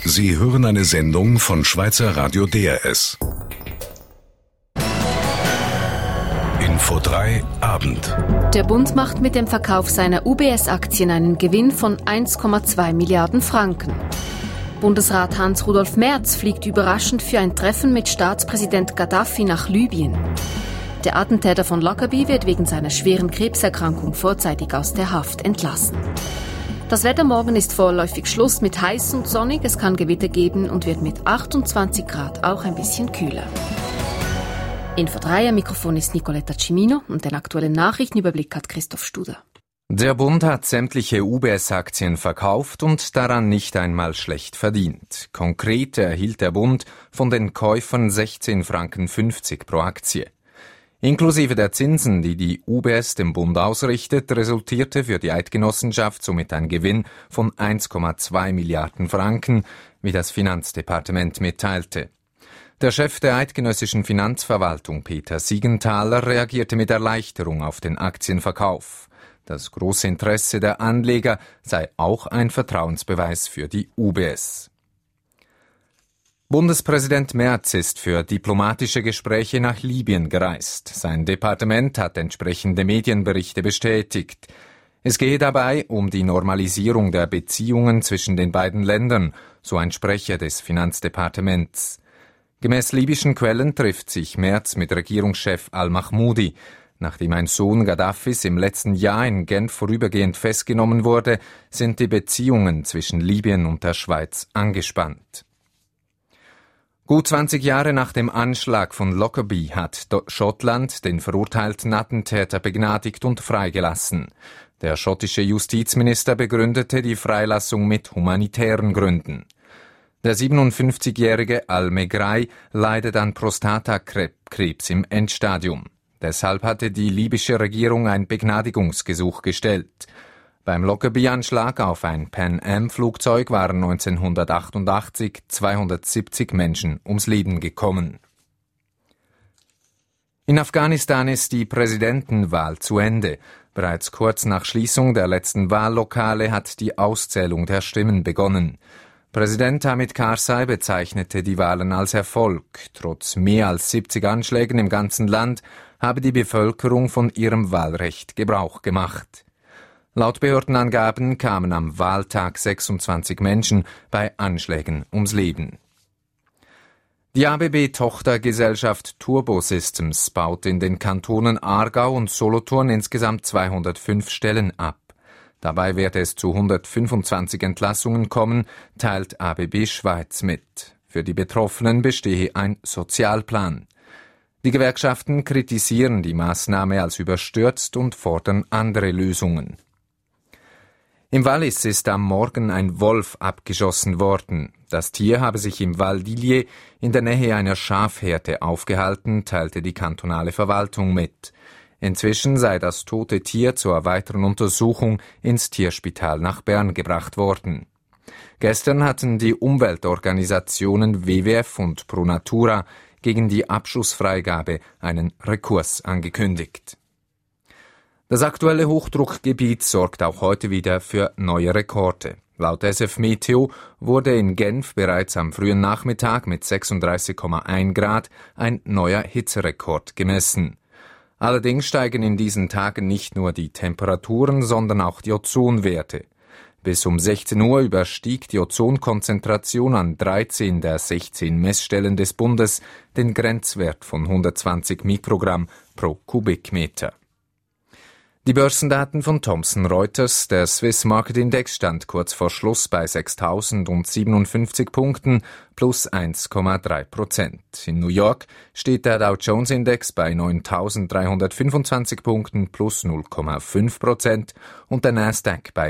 Sie hören eine Sendung von Schweizer Radio DRS. Info 3 Abend. Der Bund macht mit dem Verkauf seiner UBS-Aktien einen Gewinn von 1,2 Milliarden Franken. Bundesrat Hans-Rudolf Merz fliegt überraschend für ein Treffen mit Staatspräsident Gaddafi nach Libyen. Der Attentäter von Lockerbie wird wegen seiner schweren Krebserkrankung vorzeitig aus der Haft entlassen. Das Wetter morgen ist vorläufig Schluss mit heiß und sonnig. Es kann Gewitter geben und wird mit 28 Grad auch ein bisschen kühler. Info 3, am Mikrofon ist Nicoletta Cimino und den aktuellen Nachrichtenüberblick hat Christoph Studer. Der Bund hat sämtliche UBS-Aktien verkauft und daran nicht einmal schlecht verdient. Konkret erhielt der Bund von den Käufern 16,50 Franken pro Aktie. Inklusive der Zinsen, die die UBS dem Bund ausrichtet, resultierte für die Eidgenossenschaft somit ein Gewinn von 1,2 Milliarden Franken, wie das Finanzdepartement mitteilte. Der Chef der eidgenössischen Finanzverwaltung, Peter Siegenthaler, reagierte mit Erleichterung auf den Aktienverkauf. Das große Interesse der Anleger sei auch ein Vertrauensbeweis für die UBS. Bundespräsident Merz ist für diplomatische Gespräche nach Libyen gereist. Sein Departement hat entsprechende Medienberichte bestätigt. Es gehe dabei um die Normalisierung der Beziehungen zwischen den beiden Ländern, so ein Sprecher des Finanzdepartements. Gemäß libyschen Quellen trifft sich Merz mit Regierungschef al-Mahmoudi. Nachdem ein Sohn Gaddafis im letzten Jahr in Genf vorübergehend festgenommen wurde, sind die Beziehungen zwischen Libyen und der Schweiz angespannt. Gut 20 Jahre nach dem Anschlag von Lockerbie hat Schottland den verurteilten Attentäter begnadigt und freigelassen. Der schottische Justizminister begründete die Freilassung mit humanitären Gründen. Der 57-jährige Al-Megrahi leidet an Prostatakrebs im Endstadium. Deshalb hatte die libysche Regierung ein Begnadigungsgesuch gestellt. Beim Lockerbie-Anschlag auf ein Pan-Am-Flugzeug waren 1988 270 Menschen ums Leben gekommen. In Afghanistan ist die Präsidentenwahl zu Ende. Bereits kurz nach Schließung der letzten Wahllokale hat die Auszählung der Stimmen begonnen. Präsident Hamid Karzai bezeichnete die Wahlen als Erfolg. Trotz mehr als 70 Anschlägen im ganzen Land habe die Bevölkerung von ihrem Wahlrecht Gebrauch gemacht. Laut Behördenangaben kamen am Wahltag 26 Menschen bei Anschlägen ums Leben. Die ABB-Tochtergesellschaft Turbo Systems baut in den Kantonen Aargau und Solothurn insgesamt 205 Stellen ab. Dabei werde es zu 125 Entlassungen kommen, teilt ABB Schweiz mit. Für die Betroffenen bestehe ein Sozialplan. Die Gewerkschaften kritisieren die Maßnahme als überstürzt und fordern andere Lösungen. Im Wallis ist am Morgen ein Wolf abgeschossen worden. Das Tier habe sich im Val d'Illier in der Nähe einer Schafherde aufgehalten, teilte die kantonale Verwaltung mit. Inzwischen sei das tote Tier zur weiteren Untersuchung ins Tierspital nach Bern gebracht worden. Gestern hatten die Umweltorganisationen WWF und Pro Natura gegen die Abschussfreigabe einen Rekurs angekündigt. Das aktuelle Hochdruckgebiet sorgt auch heute wieder für neue Rekorde. Laut SF Meteo wurde in Genf bereits am frühen Nachmittag mit 36,1 Grad ein neuer Hitzerekord gemessen. Allerdings steigen in diesen Tagen nicht nur die Temperaturen, sondern auch die Ozonwerte. Bis um 16 Uhr überstieg die Ozonkonzentration an 13 der 16 Messstellen des Bundes den Grenzwert von 120 Mikrogramm pro Kubikmeter. Die Börsendaten von Thomson Reuters. Der Swiss Market Index stand kurz vor Schluss bei 6.057 Punkten plus 1,3%. In New York steht der Dow Jones Index bei 9.325 Punkten plus 0,5% und der Nasdaq bei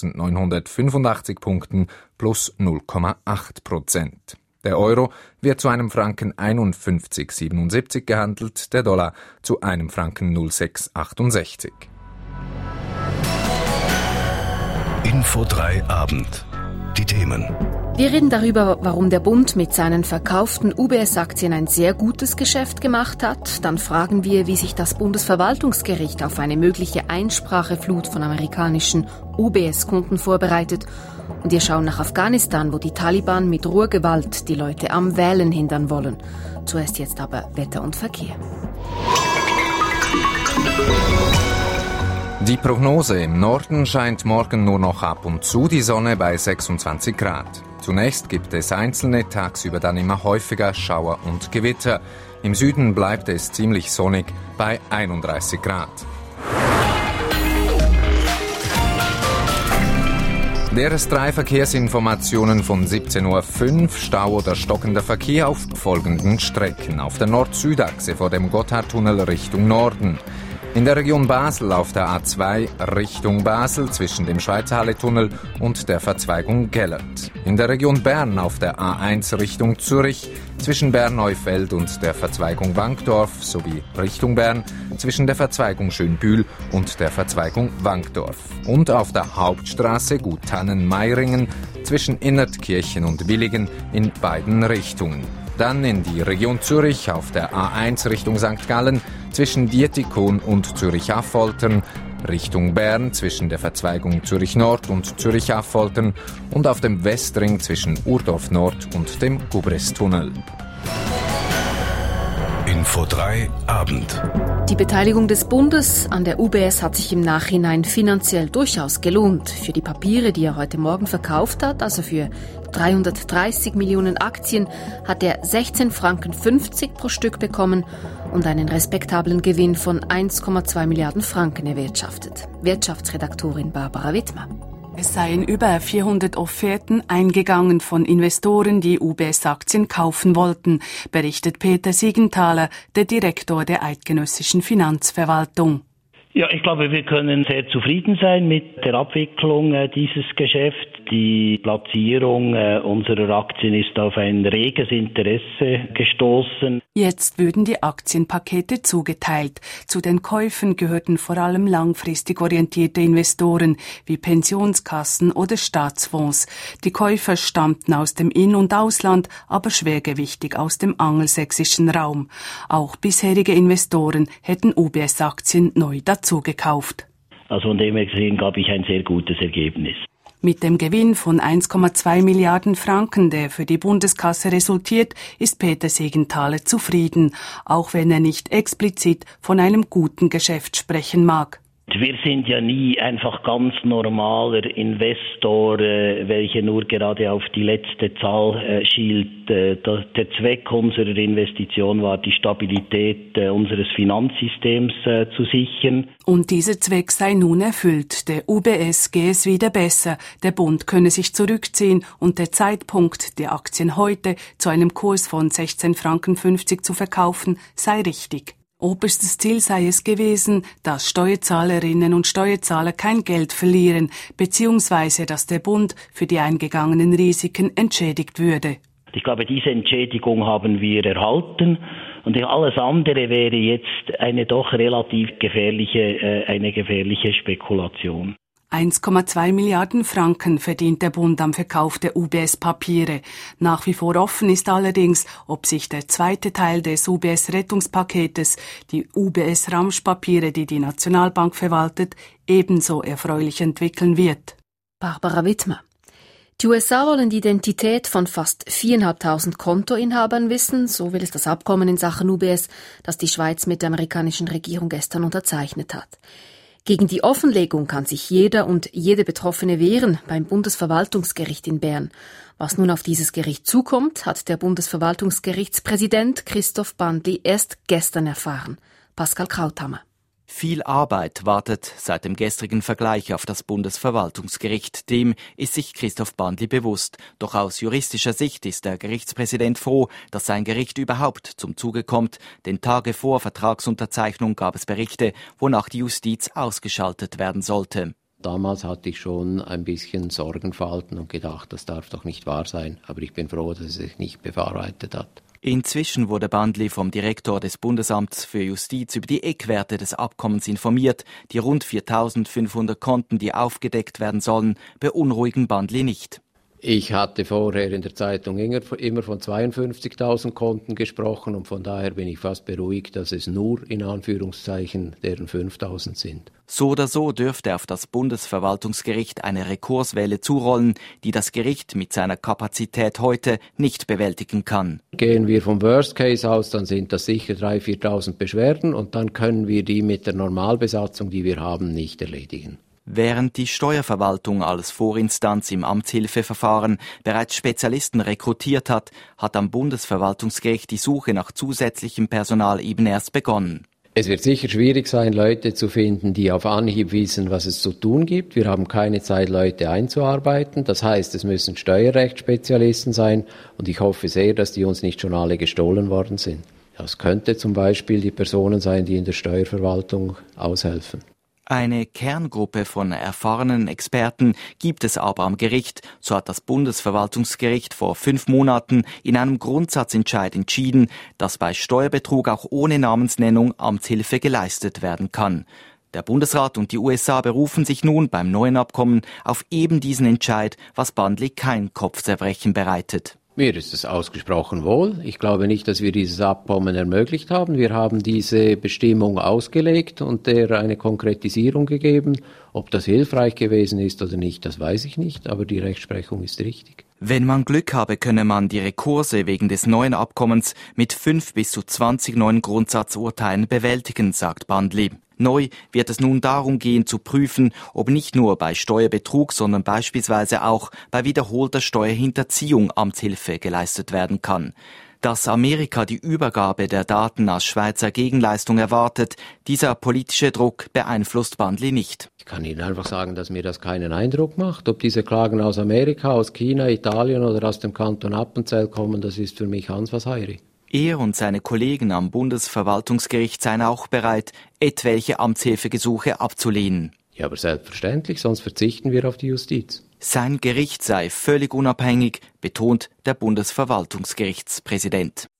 1.985 Punkten plus 0,8%. Der Euro wird zu einem Franken 51,77 gehandelt, der Dollar zu einem Franken 0,668. Info 3 Abend. Die Themen. Wir reden darüber, warum der Bund mit seinen verkauften UBS-Aktien ein sehr gutes Geschäft gemacht hat. Dann fragen wir, wie sich das Bundesverwaltungsgericht auf eine mögliche Einspracheflut von amerikanischen UBS-Kunden vorbereitet. Und wir schauen nach Afghanistan, wo die Taliban mit roher Gewalt die Leute am Wählen hindern wollen. Zuerst jetzt aber Wetter und Verkehr. Die Prognose: im Norden scheint morgen nur noch ab und zu die Sonne bei 26 Grad. Zunächst gibt es einzelne, tagsüber dann immer häufiger Schauer und Gewitter. Im Süden bleibt es ziemlich sonnig bei 31 Grad. DRS3-Verkehrsinformationen von 17.05 Uhr. Stau oder stockender Verkehr auf folgenden Strecken. Auf der Nord-Süd-Achse vor dem Gotthardtunnel Richtung Norden. In der Region Basel auf der A2 Richtung Basel zwischen dem Schweizerhalle-Tunnel und der Verzweigung Gellert. In der Region Bern auf der A1 Richtung Zürich zwischen Bern-Neufeld und der Verzweigung Wankdorf sowie Richtung Bern zwischen der Verzweigung Schönbühl und der Verzweigung Wankdorf. Und auf der Hauptstraße Guttannen-Meiringen zwischen Innertkirchen und Willigen in beiden Richtungen. Dann in die Region Zürich auf der A1 Richtung St. Gallen zwischen Dietikon und Zürich-Affoltern, Richtung Bern zwischen der Verzweigung Zürich Nord und Zürich-Affoltern und auf dem Westring zwischen Urdorf Nord und dem Gubrestunnel. Info 3 Abend. Die Beteiligung des Bundes an der UBS hat sich im Nachhinein finanziell durchaus gelohnt. Für die Papiere, die er heute Morgen verkauft hat, also für 330 Millionen Aktien, hat er 16,50 Franken pro Stück bekommen und einen respektablen Gewinn von 1,2 Milliarden Franken erwirtschaftet. Wirtschaftsredaktorin Barbara Wittmer. Es seien über 400 Offerten eingegangen von Investoren, die UBS-Aktien kaufen wollten, berichtet Peter Siegenthaler, der Direktor der Eidgenössischen Finanzverwaltung. Ja, ich glaube, wir können sehr zufrieden sein mit der Abwicklung dieses Geschäfts. Die Platzierung unserer Aktien ist auf ein reges Interesse gestoßen. Jetzt würden die Aktienpakete zugeteilt. Zu den Käufen gehörten vor allem langfristig orientierte Investoren wie Pensionskassen oder Staatsfonds. Die Käufer stammten aus dem In- und Ausland, aber schwergewichtig aus dem angelsächsischen Raum. Auch bisherige Investoren hätten UBS-Aktien neu dazugekauft. Also von dem her gesehen, glaube ich, ein sehr gutes Ergebnis. Mit dem Gewinn von 1,2 Milliarden Franken, der für die Bundeskasse resultiert, ist Peter Siegenthaler zufrieden, auch wenn er nicht explizit von einem guten Geschäft sprechen mag. Wir sind ja nie einfach ganz normaler Investor, welcher nur gerade auf die letzte Zahl schielt. Der Zweck unserer Investition war, die Stabilität unseres Finanzsystems zu sichern. Und dieser Zweck sei nun erfüllt. Der UBS gehe es wieder besser. Der Bund könne sich zurückziehen und der Zeitpunkt, die Aktien heute zu einem Kurs von 16,50 Franken zu verkaufen, sei richtig. Oberstes Ziel sei es gewesen, dass Steuerzahlerinnen und Steuerzahler kein Geld verlieren, beziehungsweise dass der Bund für die eingegangenen Risiken entschädigt würde. Ich glaube, diese Entschädigung haben wir erhalten und alles andere wäre jetzt eine doch relativ gefährliche Spekulation. 1,2 Milliarden Franken verdient der Bund am Verkauf der UBS-Papiere. Nach wie vor offen ist allerdings, ob sich der zweite Teil des UBS-Rettungspaketes, die UBS-Ramsch-Papiere, die die Nationalbank verwaltet, ebenso erfreulich entwickeln wird. Barbara Wittmer. Die USA wollen die Identität von fast 4.500 Kontoinhabern wissen, so will es das Abkommen in Sachen UBS, das die Schweiz mit der amerikanischen Regierung gestern unterzeichnet hat. Gegen die Offenlegung kann sich jeder und jede Betroffene wehren beim Bundesverwaltungsgericht in Bern. Was nun auf dieses Gericht zukommt, hat der Bundesverwaltungsgerichtspräsident Christoph Bandli erst gestern erfahren. Pascal Krauthammer. Viel Arbeit wartet seit dem gestrigen Vergleich auf das Bundesverwaltungsgericht. Dem ist sich Christoph Bandli bewusst. Doch aus juristischer Sicht ist der Gerichtspräsident froh, dass sein Gericht überhaupt zum Zuge kommt. Denn Tage vor Vertragsunterzeichnung gab es Berichte, wonach die Justiz ausgeschaltet werden sollte. Damals hatte ich schon ein bisschen Sorgenfalten und gedacht, das darf doch nicht wahr sein. Aber ich bin froh, dass es sich nicht bewahrheitet hat. Inzwischen wurde Bandli vom Direktor des Bundesamts für Justiz über die Eckwerte des Abkommens informiert. Die rund 4.500 Konten, die aufgedeckt werden sollen, beunruhigen Bandli nicht. Ich hatte vorher in der Zeitung immer von 52.000 Konten gesprochen und von daher bin ich fast beruhigt, dass es nur in Anführungszeichen deren 5.000 sind. So oder so dürfte auf das Bundesverwaltungsgericht eine Rekurswelle zurollen, die das Gericht mit seiner Kapazität heute nicht bewältigen kann. Gehen wir vom Worst Case aus, dann sind das sicher 3.000, 4.000 Beschwerden und dann können wir die mit der Normalbesatzung, die wir haben, nicht erledigen. Während die Steuerverwaltung als Vorinstanz im Amtshilfeverfahren bereits Spezialisten rekrutiert hat, hat am Bundesverwaltungsgericht die Suche nach zusätzlichem Personal eben erst begonnen. Es wird sicher schwierig sein, Leute zu finden, die auf Anhieb wissen, was es zu tun gibt. Wir haben keine Zeit, Leute einzuarbeiten. Das heißt, es müssen Steuerrechtsspezialisten sein und ich hoffe sehr, dass die uns nicht schon alle gestohlen worden sind. Das könnte zum Beispiel die Personen sein, die in der Steuerverwaltung aushelfen. Eine Kerngruppe von erfahrenen Experten gibt es aber am Gericht. So hat das Bundesverwaltungsgericht vor 5 Monaten in einem Grundsatzentscheid entschieden, dass bei Steuerbetrug auch ohne Namensnennung Amtshilfe geleistet werden kann. Der Bundesrat und die USA berufen sich nun beim neuen Abkommen auf eben diesen Entscheid, was Bandli kein Kopfzerbrechen bereitet. Mir ist es ausgesprochen wohl. Ich glaube nicht, dass wir dieses Abkommen ermöglicht haben. Wir haben diese Bestimmung ausgelegt und der eine Konkretisierung gegeben. Ob das hilfreich gewesen ist oder nicht, das weiß ich nicht, aber die Rechtsprechung ist richtig. Wenn man Glück habe, könne man die Rekurse wegen des neuen Abkommens mit 5 bis zu 20 neuen Grundsatzurteilen bewältigen, sagt Bandli. Neu wird es nun darum gehen, zu prüfen, ob nicht nur bei Steuerbetrug, sondern beispielsweise auch bei wiederholter Steuerhinterziehung Amtshilfe geleistet werden kann. Dass Amerika die Übergabe der Daten als Schweizer Gegenleistung erwartet, dieser politische Druck beeinflusst Bandli nicht. Ich kann Ihnen einfach sagen, dass mir das keinen Eindruck macht. Ob diese Klagen aus Amerika, aus China, Italien oder aus dem Kanton Appenzell kommen, das ist für mich Hans was Heiri. Er und seine Kollegen am Bundesverwaltungsgericht seien auch bereit, etwelche Amtshilfegesuche abzulehnen. Ja, aber selbstverständlich, sonst verzichten wir auf die Justiz. Sein Gericht sei völlig unabhängig, betont der Bundesverwaltungsgerichtspräsident.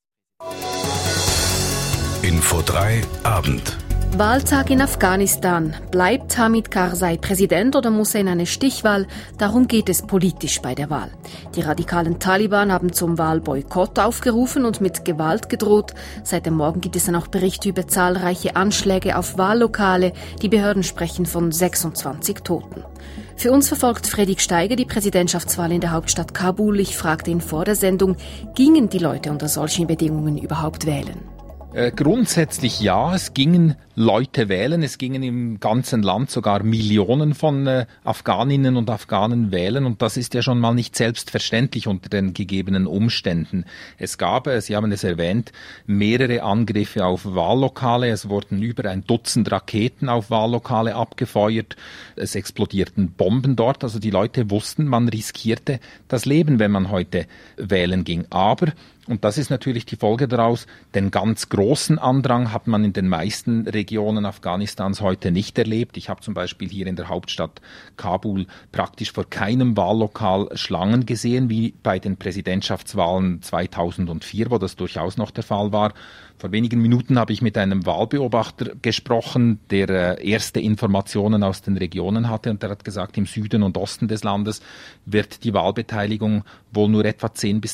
Info 3 Abend. Wahltag in Afghanistan. Bleibt Hamid Karzai Präsident oder muss er in eine Stichwahl? Darum geht es politisch bei der Wahl. Die radikalen Taliban haben zum Wahlboykott aufgerufen und mit Gewalt gedroht. Seit dem Morgen gibt es dann auch Berichte über zahlreiche Anschläge auf Wahllokale. Die Behörden sprechen von 26 Toten. Für uns verfolgt Fredrik Steiger die Präsidentschaftswahl in der Hauptstadt Kabul. Ich fragte ihn vor der Sendung, gingen die Leute unter solchen Bedingungen überhaupt wählen? Grundsätzlich ja, es gingen Leute wählen, es gingen im ganzen Land sogar Millionen von Afghaninnen und Afghanen wählen und das ist ja schon mal nicht selbstverständlich unter den gegebenen Umständen. Es gab, Sie haben es erwähnt, mehrere Angriffe auf Wahllokale, es wurden über 1 Dutzend Raketen auf Wahllokale abgefeuert, es explodierten Bomben dort, also die Leute wussten, man riskierte das Leben, wenn man heute wählen ging. Aber und das ist natürlich die Folge daraus, den ganz großen Andrang hat man in den meisten Regionen Afghanistans heute nicht erlebt. Ich habe zum Beispiel hier in der Hauptstadt Kabul praktisch vor keinem Wahllokal Schlangen gesehen, wie bei den Präsidentschaftswahlen 2004, wo das durchaus noch der Fall war. Vor wenigen Minuten habe ich mit einem Wahlbeobachter gesprochen, der erste Informationen aus den Regionen hatte und der hat gesagt, im Süden und Osten des Landes wird die Wahlbeteiligung wohl nur etwa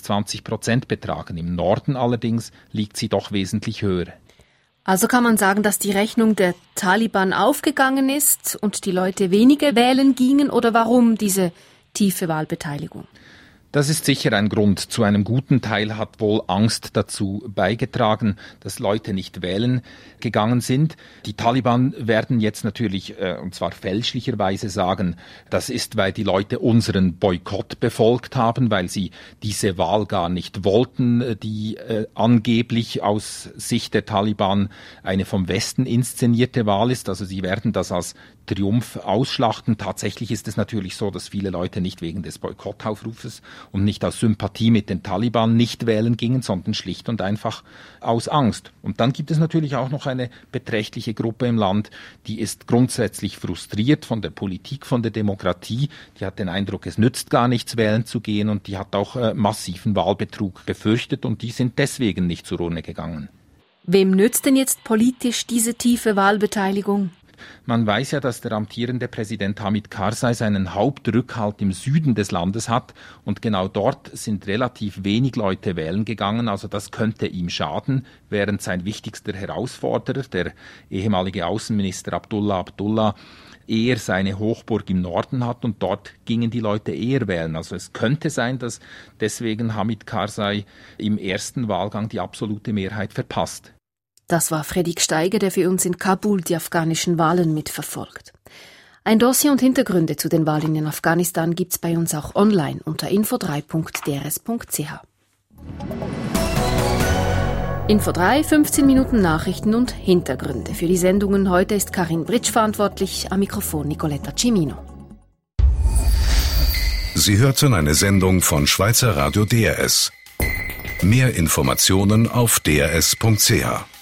10-20% betragen. Im Norden allerdings liegt sie doch wesentlich höher. Also kann man sagen, dass die Rechnung der Taliban aufgegangen ist und die Leute weniger wählen gingen, oder warum diese tiefe Wahlbeteiligung? Das ist sicher ein Grund. Zu einem guten Teil hat wohl Angst dazu beigetragen, dass Leute nicht wählen gegangen sind. Die Taliban werden jetzt natürlich, und zwar fälschlicherweise sagen, das ist, weil die Leute unseren Boykott befolgt haben, weil sie diese Wahl gar nicht wollten, die angeblich aus Sicht der Taliban eine vom Westen inszenierte Wahl ist. Also sie werden das als Triumph ausschlachten. Tatsächlich ist es natürlich so, dass viele Leute nicht wegen des Boykottaufrufes und nicht aus Sympathie mit den Taliban nicht wählen gingen, sondern schlicht und einfach aus Angst. Und dann gibt es natürlich auch noch eine beträchtliche Gruppe im Land, die ist grundsätzlich frustriert von der Politik, von der Demokratie. Die hat den Eindruck, es nützt gar nichts, wählen zu gehen, und die hat auch massiven Wahlbetrug befürchtet und die sind deswegen nicht zur Urne gegangen. Wem nützt denn jetzt politisch diese tiefe Wahlbeteiligung? Man weiß ja, dass der amtierende Präsident Hamid Karzai seinen Hauptrückhalt im Süden des Landes hat und genau dort sind relativ wenig Leute wählen gegangen, also das könnte ihm schaden, während sein wichtigster Herausforderer, der ehemalige Außenminister Abdullah Abdullah, eher seine Hochburg im Norden hat und dort gingen die Leute eher wählen. Also es könnte sein, dass deswegen Hamid Karzai im ersten Wahlgang die absolute Mehrheit verpasst. Das war Fredrik Steiger, der für uns in Kabul die afghanischen Wahlen mitverfolgt. Ein Dossier und Hintergründe zu den Wahlen in Afghanistan gibt's bei uns auch online unter info3.drs.ch. Info 3, 15 Minuten Nachrichten und Hintergründe. Für die Sendungen heute ist Karin Britsch verantwortlich, am Mikrofon Nicoletta Cimino. Sie hörten eine Sendung von Schweizer Radio DRS. Mehr Informationen auf drs.ch.